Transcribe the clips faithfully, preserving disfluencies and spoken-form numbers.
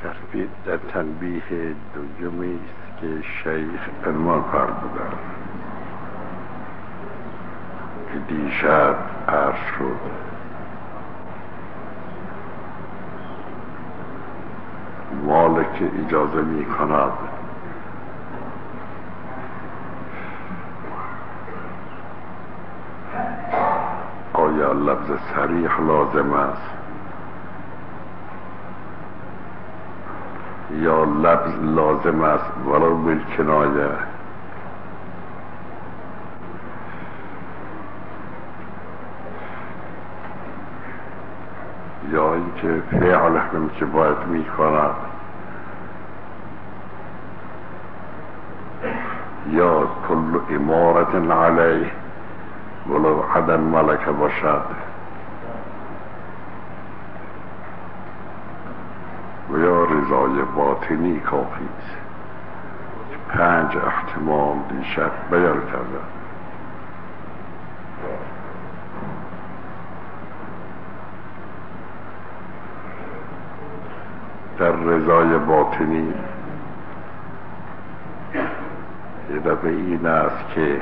در تنبیه دومی است که شیخ عنوان فرمودند که دیشب عرض شد مالک اجازه می کند آیا لفظ صریح لازم است یا لفظ لازم است ولو بالکنایه، یا اینکه فعل هم که باید می کند، یا کل امارت علیه ولو عدم ملکه باشد، و یا رضای باطنی کافی است. پنج احتمال دیشب بیان کرده. در رضای باطنی یه دفعه این است که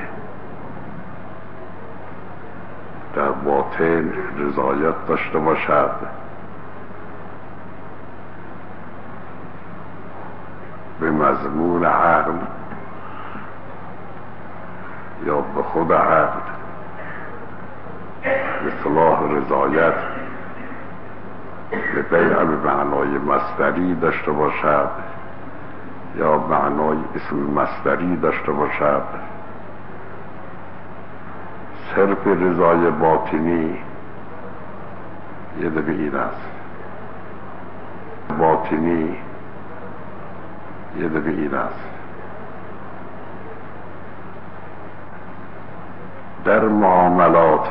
در باطن رضایت داشته باشد، به مضمون عقل یا به خود عقل، اصطلاح رضایت به بیع به معنای مصدری داشته باشد یا معنای اسم مصدری داشته باشد. صرف رضای باطنی یه دفعه این است، باطنی یه دفعه این است. در معاملات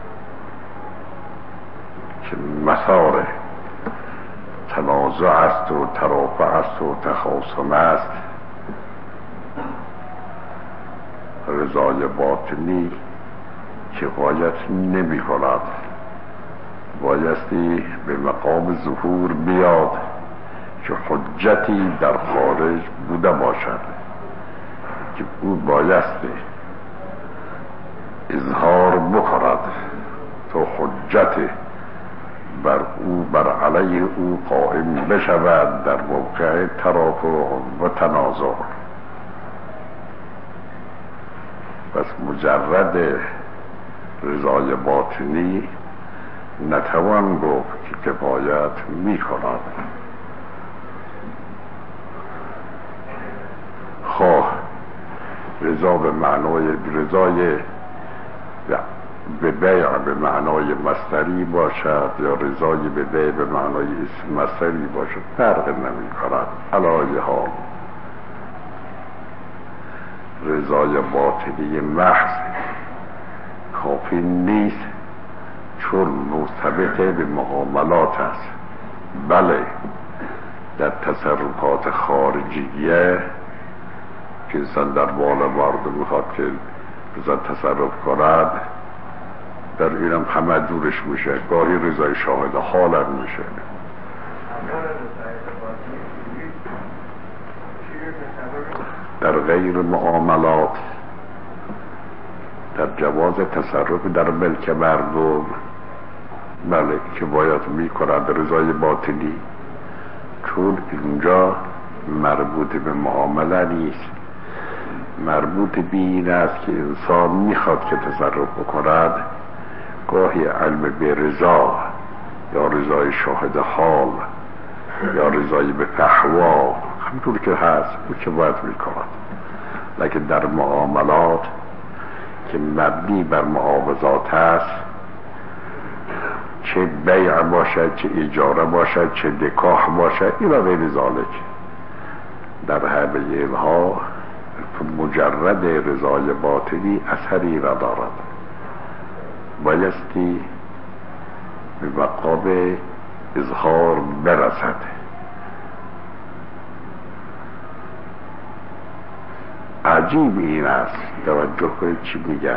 که مسار تنازع است و ترافع است و تخاصم است، رضای باطنی کفایت نمی کند، بایستی به مقام ظهور بیاد که حجتی در خارج بوده باشد که او بایستی اظهار بکند تا حجت بر او بر علیه او قائم بشود در موقع ترافع و تنازع. پس مجرد رضای باطنی نتوان گفت که کفایت می کند. خواه رضا به معنای رضای به بیع به معنای مصدری باشد یا رضای به بیع به معنای اسم مصدری باشد، فرق نمی کند. علی حال رضای باطنی محض کافی نیست، چون مرتبط به معاملات است. بله در تصرفات خارجیه که انسان در مال مردم میخواد که بزن تصرف کند، در اینم همه دورش میشه، گاهی رضای شاهد حالم میشه. در غیر معاملات در جواز تصرف در ملک مردم بله که باید میکند رضای باطنی، چون اینجا مربوط به معامله نیست، مربوط به این است که انسان میخواد که تصرف بکند، گاهی علم به رضا یا رضای شاهد حال یا رضای به فحوا همطور که هست او که باید میکند. لیکن در معاملات که مبنی بر معاوضات هست، چه بیع باشد چه اجاره باشد چه نکاح باشد این و غیر ذالک، در همه اینها مجرد رضای باطنی اثری را دارد، بایستی به مقام اظهار برسد. عجیب این است، توجه کنید چی میگم.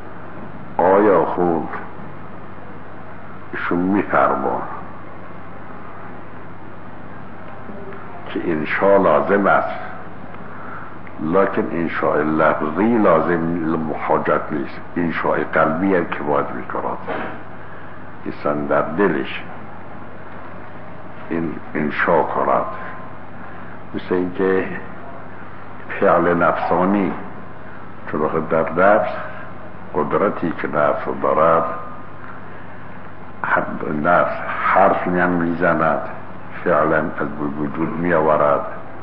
آیا خود ایشون میفرمان که انشاء لازم است، لکن انشاء لفظی لازم حاجت نیست. انشاء قلبی هم که باید میکند، انسان در دلش این انشاء کند. مثل اینکه فعل نفسانی، چون در نفس قدرتی که نفس دارد، نفس حرف میزند، فعلا از وجود می آورد،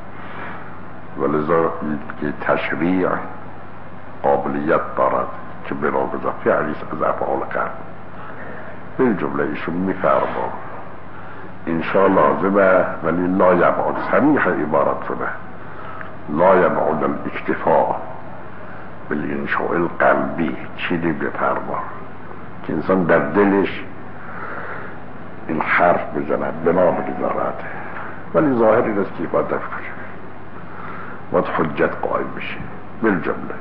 ولذا که تشریع قابلیت دارد که بناگذار فعلی از افعال قلب. به جمله ایشون میفرما انشاء لازمه ولی لا یبعد، صریح عبارت شده، لا یبعد الاکتفاء بالانشاء القلبی. چیزی بفرما که انسان در دلش این حرف بزند، بنا بگذارد، ولی ظاهر این است که باید دفع کنه، باید حجت قائم بشه. بالجمله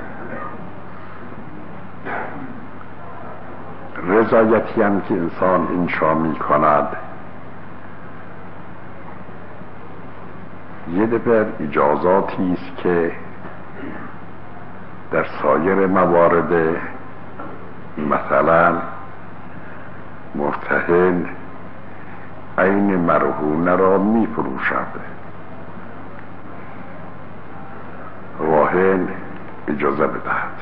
رضایتی هم که انسان انشا می کند، یه دفعه اجازاتی است که در سایر موارد، مثلا مرتهن عین مرهونه را می فروشد، راهن اجازه بدهد،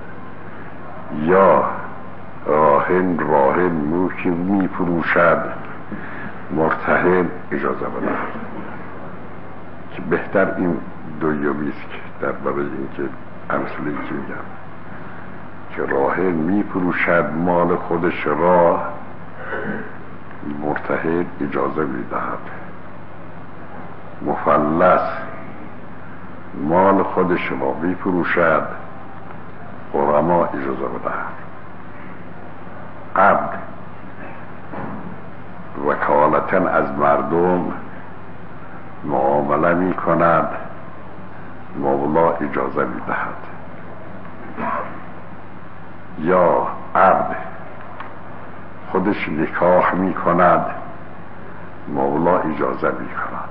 یا راهن راهن موکی می فروشد، مرتهن اجازه بدهد. که بهتر این دویویست که در برای اینکه امثله که میگم که راهن می فروشد مال خودش را، مرتهن اجازه میدهد. مفلس مال خودش را می فروشد، غرما اجازه بدهد. عبد وکالتا از مردم معامله می کند، مولا اجازه می دهد. یا عبد خودش نکاح می کند، مولا اجازه می کند.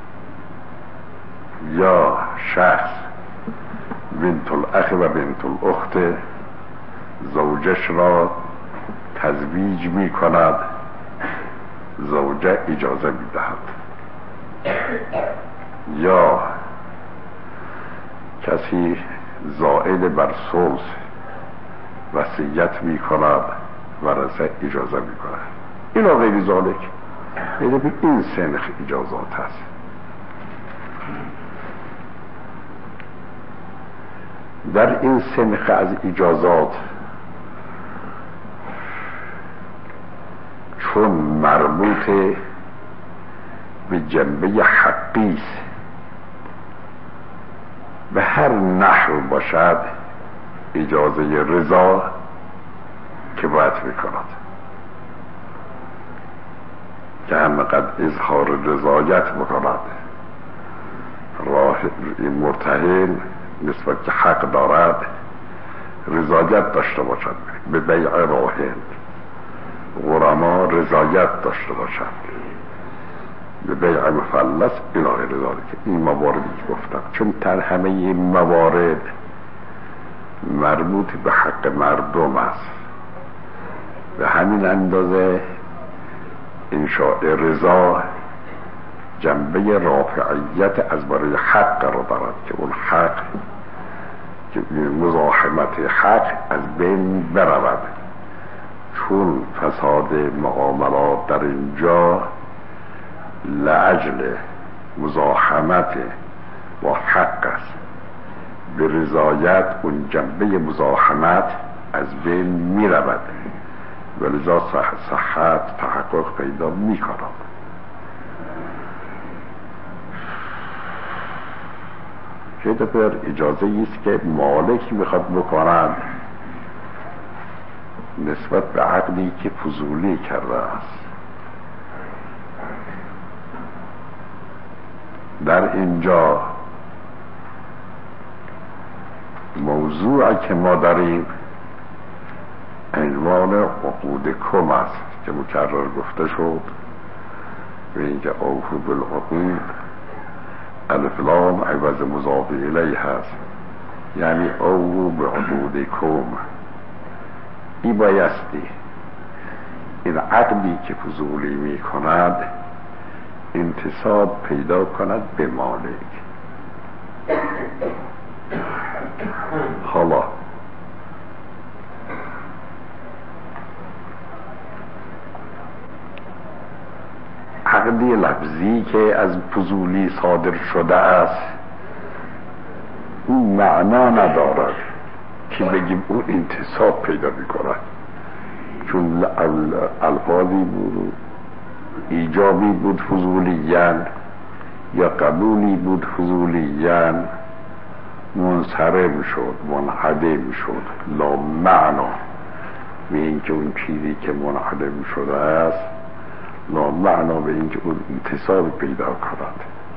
یا شخص بنت الاخ و بنت الاخت زوجش را تزویج می کند، زوجه اجازه می دهد. یا کسی زائد بر ثلث وصیت می کند، ورثه اجازه می کند. اینا غیر ذالک، یعنی به این سنخ اجازات هست. در این سنخ از اجازات چون مربوط به جنبه حقی است، به هر نحو باشد اجازه رضا که باید میکند، که همقدر اظهار رضایت بکند. راه مرتهن نسبت که حق دارد رضایت داشته باشد به بیع راهن، غرما رضایت داشته باشد به بیع مفلس. اینا غیر ذالک، این مواردی که گفتم چون تر همه این موارد مربوط به حق مردم است، به همین اندازه انشاء رضا جنبه رافعیت از برای حق را دارد که اون حق که مزاحمت حق از بین برود. چون فساد معاملات در اینجا لعجل مزاحمت با حق است، به رضایت اون جنبه مزاحمت از بین می رود، ولذا صحت تحقق پیدا می کند. که دفعه اجازه ایست که مالک میخواد بکند نسبت به عقلی که فضولی کرده است. در اینجا موضوعی که ما داریم عنوان عقود کم است که مکرر گفته شد، به اینکه اوفوا بالعقود الف لام عوض مضاف الیه هست، یعنی او به حدودکم. این بایستی این عقدی که فضولی می کند انتصاب پیدا کند به مالک. حالا عقدی لفظی که از فضولی صادر شده است اون معنا ندارد که بگیم اون انتصاب پیدا می کند، چون الفاظی بود ایجابی بود فضولیان یا قبولی بود فضولیان، منصرم شد منعدم شد لا معنا به اینکه اون چیزی که منعدم شده است لا معنا به اینکه اون انتصاب پیدا کند.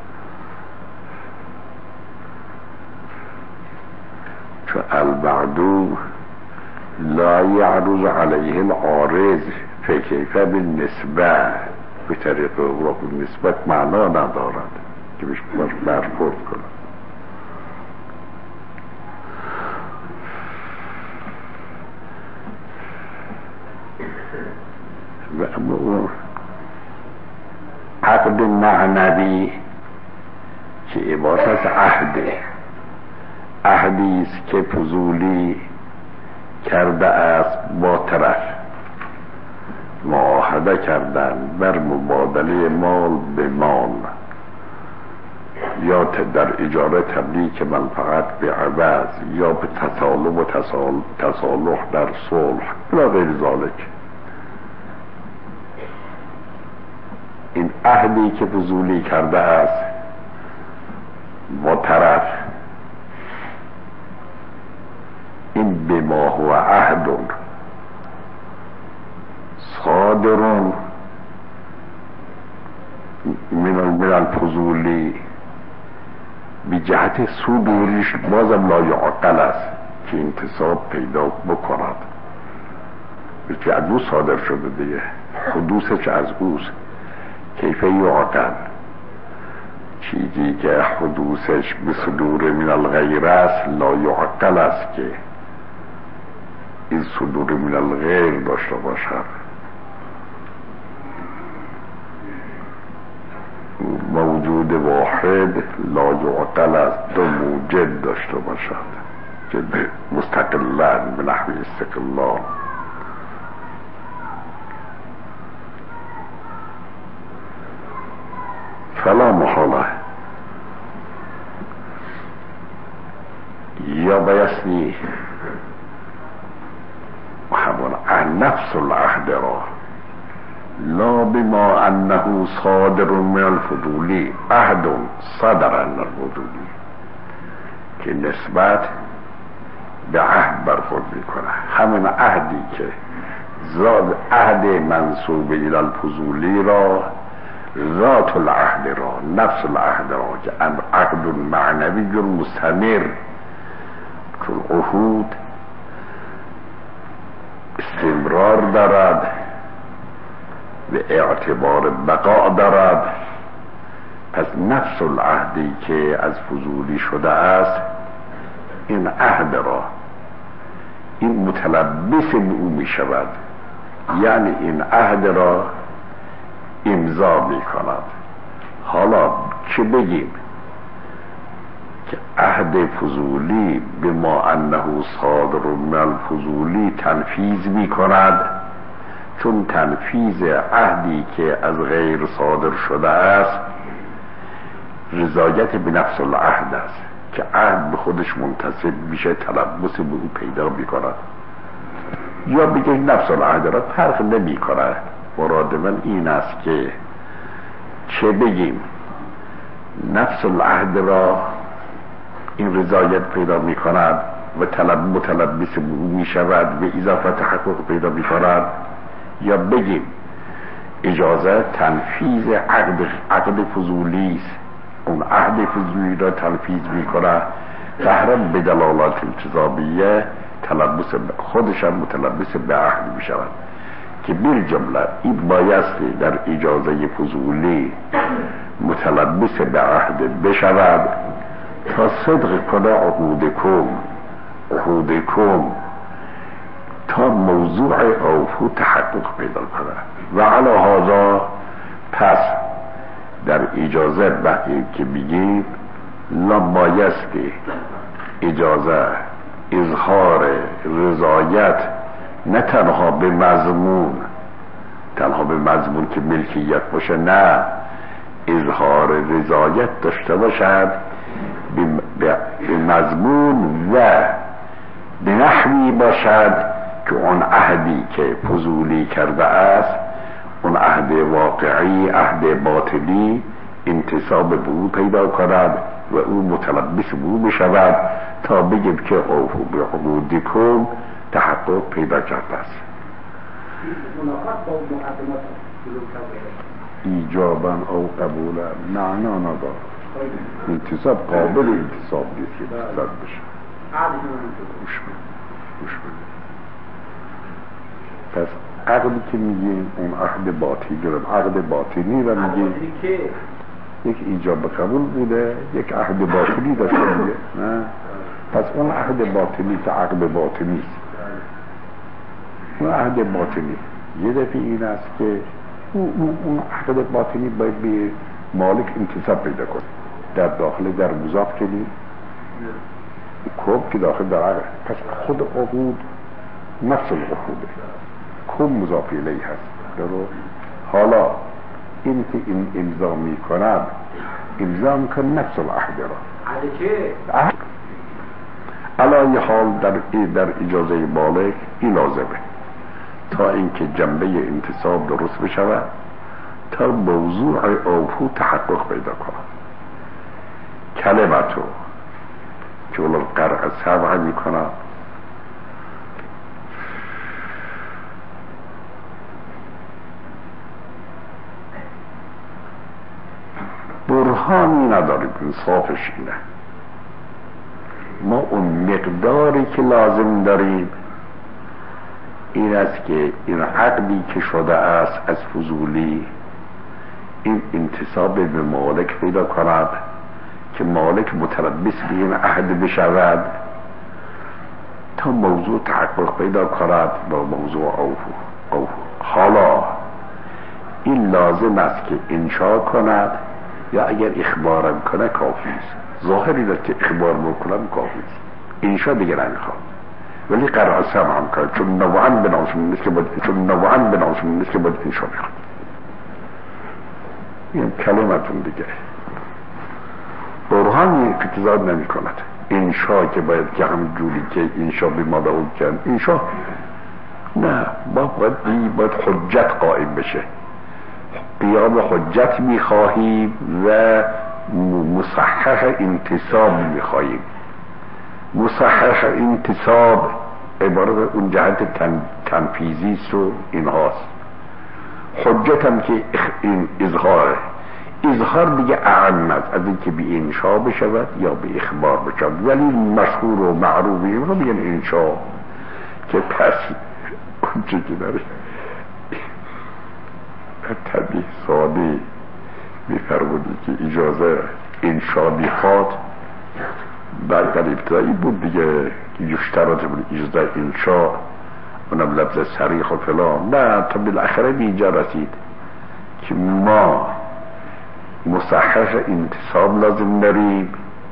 چون البعدو لا یعرض علیه العارض فکیفه بالنسبه، به طریق اغراق نسبت معنا ندارد که بهش برخورد کند. و اما عقد معنوی که عبارت از عهده، عهدی است که فضولی کرده است با طرف، معاهده کردن بر مبادله مال به مال یا در اجاره تملیک منفعت به عوض یا به تصالح و تصالح در صلح و غیر ذالک. این عهدی که فضولی کرده است با طرف، این به ما هو عهد صادرون من الفضولی بی جهت صدوریش بازم لا یعقل است که انتصاب پیدا بکند، بلکه از او صادر شده دیگه، حدوثش از اوست. کیفه یعقل، چیزی که حدوثش به صدور من الغیر است لا یعقل است که این صدور من الغیر داشته باشد. موجود واحد لا یعقل است دو موجد داشته باشد که مستقلن به نحو استقلال. فلا محاله یا بایستی همون نفس العهد را لا بما انه صادر من الفضولی عهد صدر من الفضولی که نسبت به عهد برخورد میکنه، همون عهدی که زاد عهد منصوب الى الفضولی را ذات العهد را نفس العهد را که عقد معنوی مستمر، چون عهود استمرار دارد به اعتبار بقا دارد، پس نفس العهدی که از فضولی شده است این عهد را این متلبس به او می شود، یعنی این عهد را امضا می کند. حالا چه بگیم که عهد فضولی به ما انه صادر من الفضولی تنفیذ می کند، چون تنفیذ عهدی که از غیر صادر شده است رضایت به نفس العهد است که عهد به خودش منتصب میشه، تلبس به او پیدا می کند. یا بگه نفس العهد را فرق نمی کند. مراد من این است که چه بگیم نفس العهد را این رضایت پیدا می کند و طلب متلبس به او می شود و اضافه تحقق پیدا می کند، یا بگیم اجازه تنفیذ عقد عقد فضولی است، اون عهد فضولی را تنفیذ می کند قهرم به دلالات التزامیه تلبس خودش هم متلبس به عهد می شود که بیر جمله این بایستی در اجازه فضولی متلبس به عهد بشود تا صدق کنه عقودکم عهودکم تا موضوع اوفو تحقق پیدا کنه. و علی هذا پس در اجازه وقتی که بگیم لا بایستی اجازه اظهار رضایت نه تنها به مضمون تنها به مضمون که ملکیت باشه، نه اظهار رضایت داشته باشد به مضمون و به نحوی باشد که اون عهدی که فضولی کرده است، اون عهد واقعی، عهد باطلی انتصاب به او پیدا کند و او متلبس به او بشود تا بگیم که اوفو به عقودکم تحقق پیدا کرده است. ایجابا او قبولا معنا ندارد. انتصاب قابل انتصاب نیست که انتصاب بشه. گوش بده گوش بده پس عقدی که میگیم اون عهد باطنی رو عقد باطنی رو میگیم یک ایجاب قبول بوده، یک عهد باطنی داشته دیگه، نه؟ پس اون عهد باطنی که عقد باطنی است، اون عهد باطنی یه دفعه این است که اون, اون عقد باطنی باید به مالک انتصاب پیدا کنه. در داخل در مضاف کنی کب که داخل در عقد، پس خود عقود نفس العقوده، کب مضاف الیه هست. درو حالا این که این امضا می کند امضا می کند نفس العهد را. عهد چه؟ عهد علای حال در در اجازه مالک این لازمه تا اینکه جنبه انتصاب درست بشود تا موضوع اوفو تحقق پیدا کند. کلمتو که اول قرع سبع می کند برهانی نداریم، انصافش اینه. ما اون مقداری که لازم داریم این است که این عقدی که شده است از فضولی این انتصاب به مالک پیدا کند که مالک متلبس به این عهد بشود تا موضوع تحقق پیدا کند با موضوع اوفو. اوفو حالا این لازم است که انشاء کند یا اگر اخبارم کنه کافی است. ظاهری را که اخبار بکنم کافی است، انشاء دیگر نمیخواد. ولی قرع سمع هم کرد چون نوعا بناسون نیست که باید چون نوعا بناسون نیست که باید انشاء میخواد. این کلمتون دیگه برهانی اقتضاد نمی کند. انشاء که باید که هم جوری که انشاء بی ما دعود کن انشاء نه، با باید, باید حجت قائم بشه. قیام حجت میخواهیم و مصحح انتصاب میخواهیم. مصحح انتصاب عبارت اون جهت تن، تنفیذی است و اینهاست. حجت هم که این اظهاره. اظهار دیگه اعم است از اینکه بی انشاء بشود یا بی اخبار بشود، ولی مشهور و معروف این رو میگن انشاء که پس اون چه که داره طبیع ساده میفرمودی که اجازه انشاء میخواد بعد در ابتدایی بود دیگه که یشترط بود اجازه انشاء اونم لفظ صریح و فلان، نه تا بالاخره به اینجا رسید که ما مصحح انتصاب لازم داریم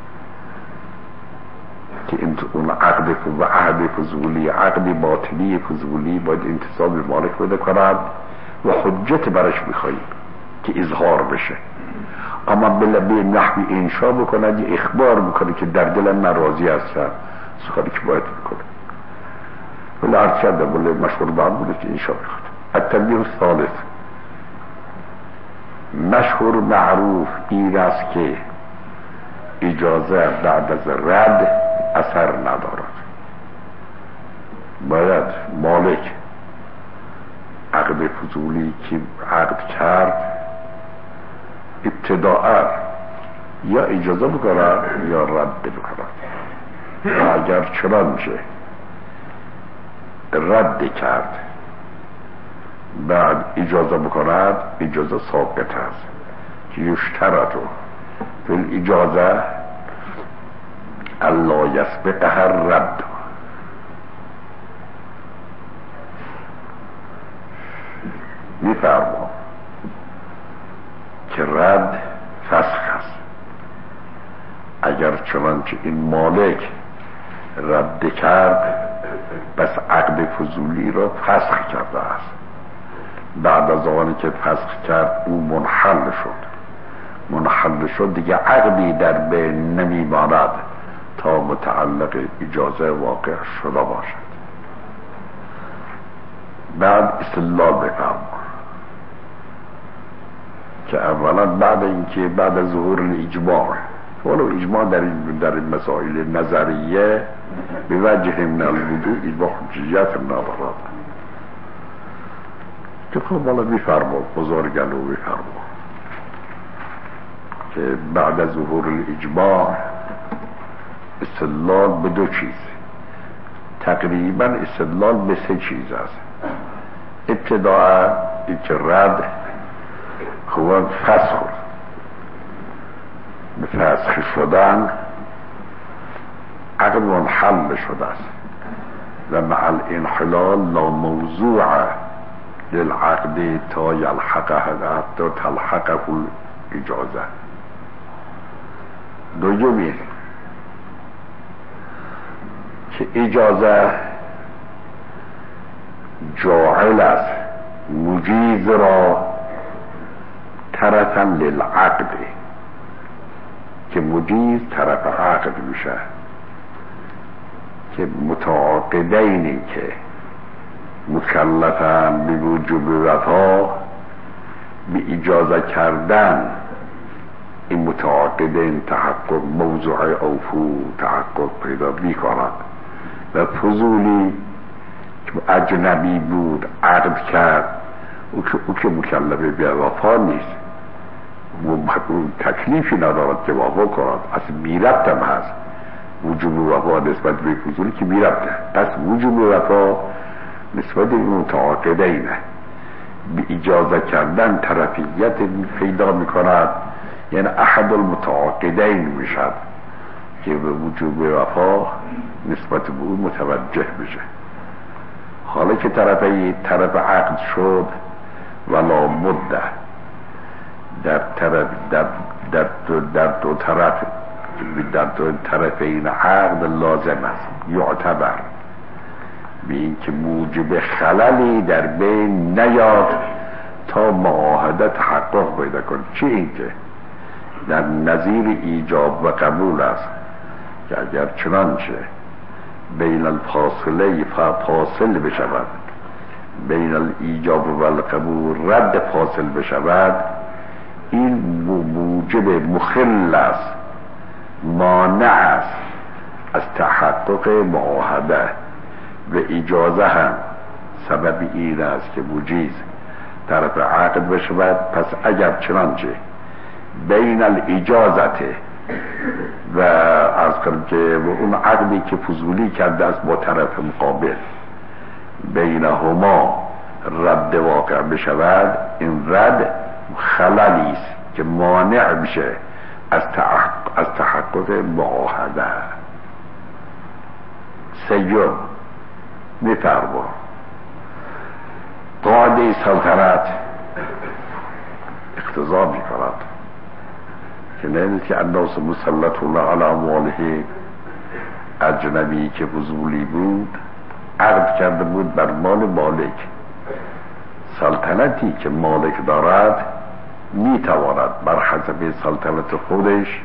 که اون عقد و عهد فضولی عقد باطلی فضولی باید انتصاب مالک بده کند و حجت برش میخواییم که اظهار بشه. اما بلبه نحوی انشاء بکنه یا اخبار بکنه که در دلم من راضی هستم سخاری که باید بکنه. ولی عرض کرده بله مشهور بعد بوده که انشاء بخواد. التنبیه الثالث مشهور معروف این است که اجازه بعد از رد اثر ندارد. باید مالک عقد فضولی که عقد کرد ابتداء یا اجازه بکنه یا رد بکنه. و اگر چنانچه رد کرد بعد اجازه بکند اجازه ساقط است. که یشترطو فی الاجازه الا یسبقها الرد. میفرما که رد فسخ است. اگر چنانچه این مالک رد کرد بس عقد فضولی را فسخ کرده است. بعد از آنی که فسخ کرد او منحل شد منحل شد دیگه عقدی در بین نمیماند تا متعلق اجازه واقع شده باشد. بعد استدلال بفرما که اولا بعد اینکه بعد از ظهور الاجماع، ولو اجماع در این در این مسائل نظریه به وجه من الوضوء اجماع حجیت ندارد، که خب بالا بفرما بزرگلو بفرما که بعد از ظهور الاجماع استدلال به دو چیز، تقریبا استدلال به سه چیز است. ابتداء اینکه رد خوب فسخ به فسخ شدن عقد منحل شده است و مع الانحلال لا موضوع للعقد تا یلحقه حتی تلحقه الاجازه. دومی که اجازه جاعل است مجیز را طرفا للعقد، که مجیز طرف عقد میشه، که متعاقدینی که مکلفن به وجوب وفا به اجازه کردن این متعاقدین تحقق موضوع اوفو تحقق پیدا میکند و فضولی که اجنبی بود عقد کرد او که, او که مکلفه به وفا نیست، تکلیفی ندارد که وفا کند، اصلا بیربطم هست وجوب وفا نسبت به فضولی که بیربطه. پس وجوب وفا نسبت به متعاقدینه به اجازه کردن طرفیت پیدا میکند، یعنی احد المتعاقدین میشد که به وجوب وفا نسبت به او متوجه بشه. حالا که طرفی طرف عقد شد ولا مده در طرف در در دو, در دو طرف در دو طرفین عقد لازم است یعتبر به این که موجب خللی در بین نیاد تا معاهده تحقق پیدا کند. چی این که در نظیر ایجاب و قبول است که اگر چنانچه بین الفاصله فاصل بشود بین الایجاب و القبول رد فاصل بشود، این موجب مخل است مانع است از تحقق معاهده و اجازه هم سبب این است که مجیز طرف عقد بشود. پس اگر چنانچه بین الاجازت و از کنم که اون عقدی که فضولی کرده است با طرف مقابل بینهما رد واقع بشود، این رد خللی است که مانع میشه از تحقق از تحقق معاهده. سیوم میفرما قاعده سلطنت اقتضا میکند که نه که الناس مسلط الله علی امواله، اجنبی که فضولی بود عقد کرده بود بر مال مالک، سلطنتی که مالک دارد میتواند بر حسب سلطنت خودش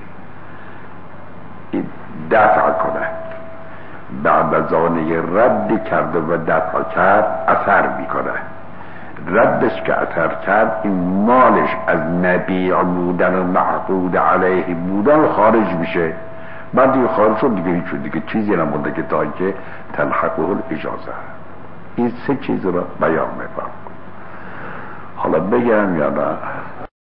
دفع کنه. بعد از آنی رد کرده و دفع کرد اثر میکنه، ردش که اثر کرد این مالش از نبیع بودن و معقود علیه بودن خارج میشه. بعد دیگه خارج شد دیگه هیچ دیگه چیزی نمونده که تا اینکه تلحقه الاجازه. این سه چیز را بیان میکنم. حالا بگم یا نه؟